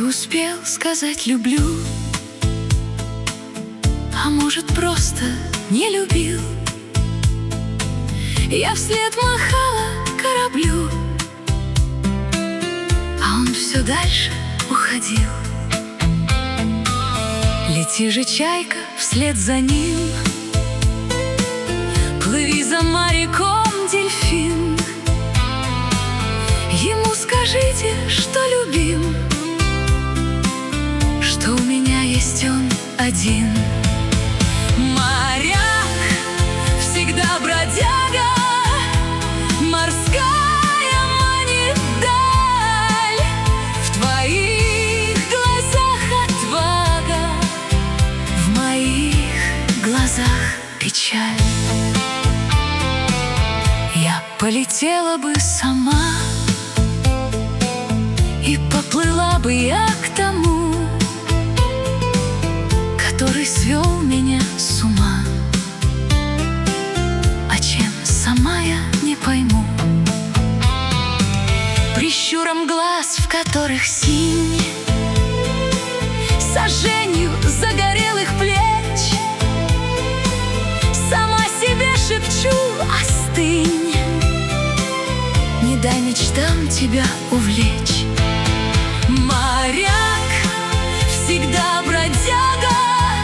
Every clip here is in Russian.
успел сказать «люблю», а может, просто не любил. Я вслед махала кораблю, а он все дальше уходил. Лети же, чайка, вслед за ним, плыви за моряком, дельфин. Ему скажите, что любим, что у меня есть он один. Моряк всегда бродяга, морская манит даль. В твоих глазах отвага, в моих глазах печаль. Я полетела бы сама, и поплыла бы я к тому, который свел меня с ума. А чем сама я не пойму. Прищуром глаз, в которых синь, сожжению загорелых плеч, сама себе шепчу: остынь, не дай мечтам тебя увлечь. Моряк всегда бродяга,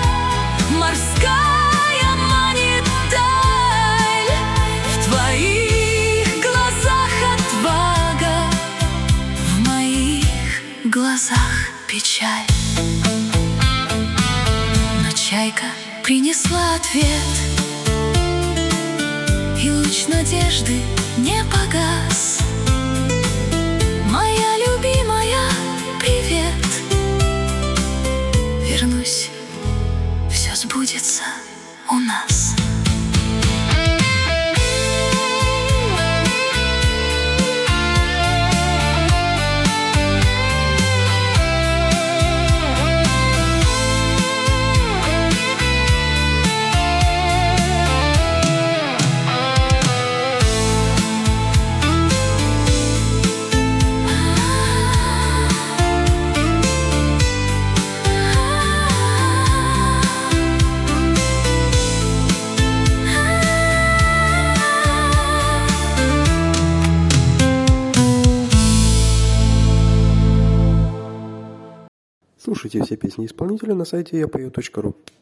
морская манит даль. В твоих глазах отвага, в моих глазах печаль. Но чайка принесла ответ, и луч надежды не погас. Моя любимая, привет. Вернусь, все сбудется у нас. Слушайте все песни исполнителя на сайте yapayot.ru.